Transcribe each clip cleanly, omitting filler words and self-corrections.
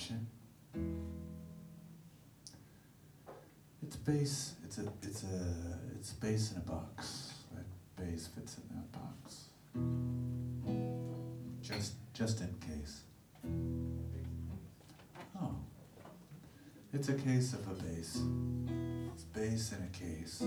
attention. It's bass. It's bass in a box. That bass fits in that box. Just in case. Oh. It's a case of a bass. It's bass in a case.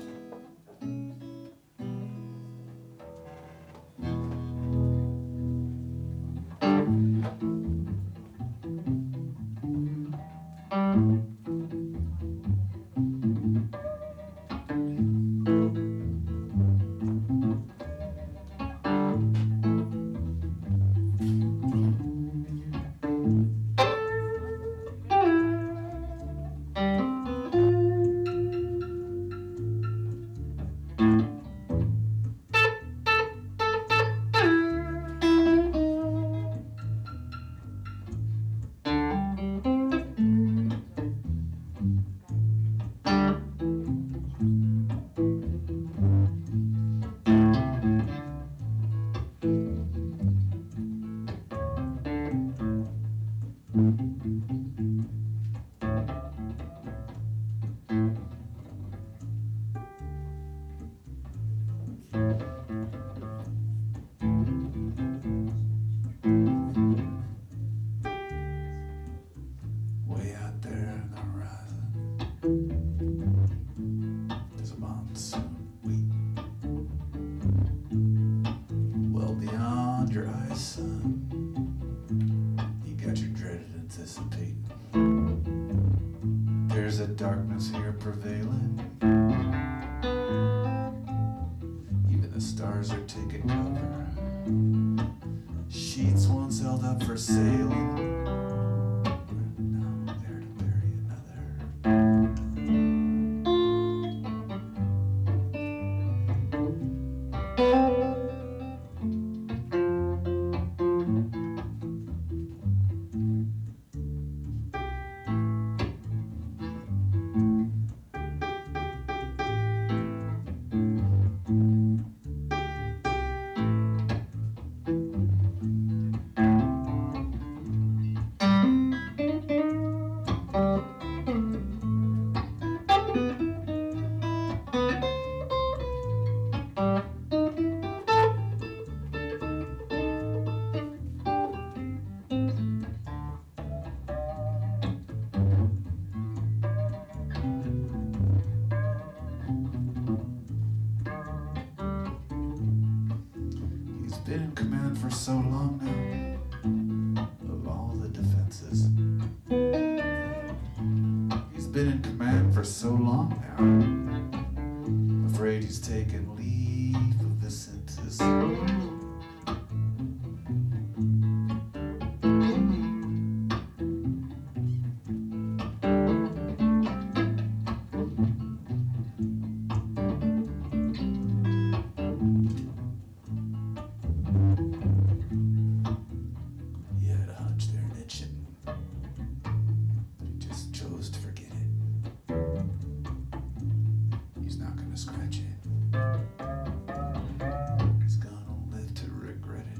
Way out there on the horizon, there's a monsoon waiting. Well beyond your eyes, son, you got your dreaded anticipating. There's a darkness here prevailing. Even the stars are taking cover. Sheets once held up for sailing. He's been in command for so long now, of all the defenses. He's been in command for so long now, afraid he's taken leave of his senses. He had a hunch there and itching, but he just chose to forget it. He's not gonna scratch it. He's gonna live to regret it.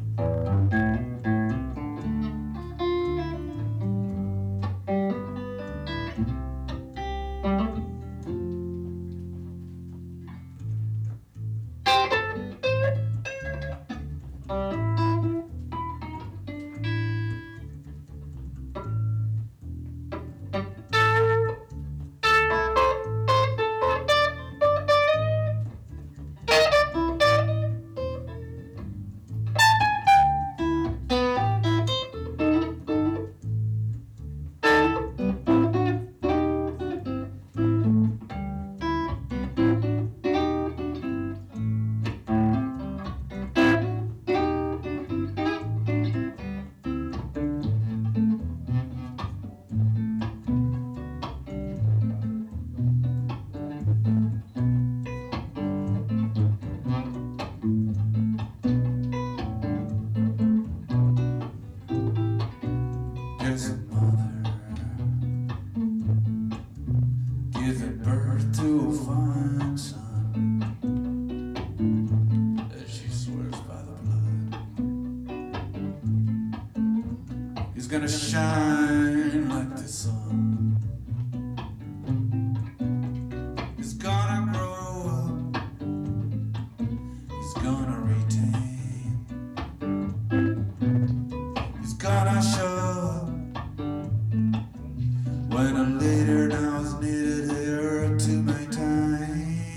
He's gonna shine like the sun. He's gonna grow up. He's gonna retain. He's gonna show up when a leader now is needed here to maintain.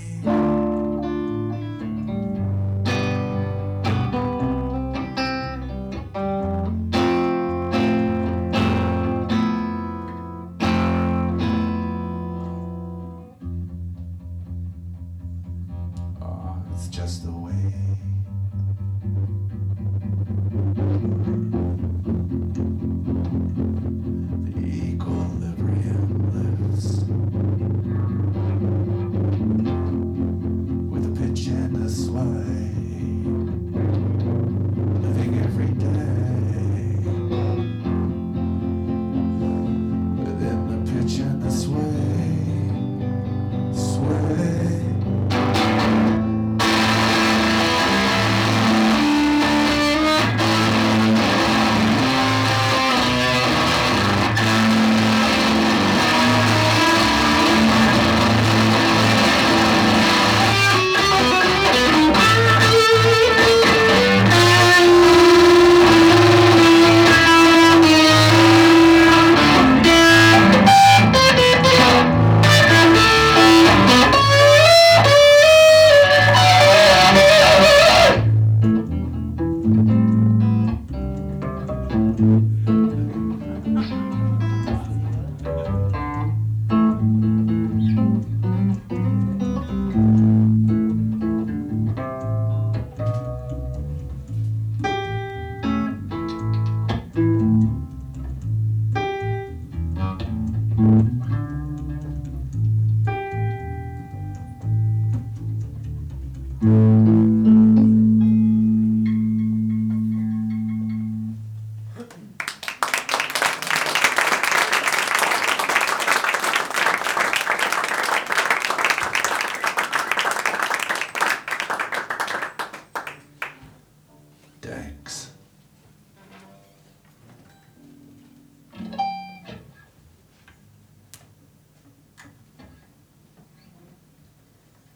It's just the way the equilibrium lives, with a pitch and a sway, living every day within the pitch and the sway. Thanks.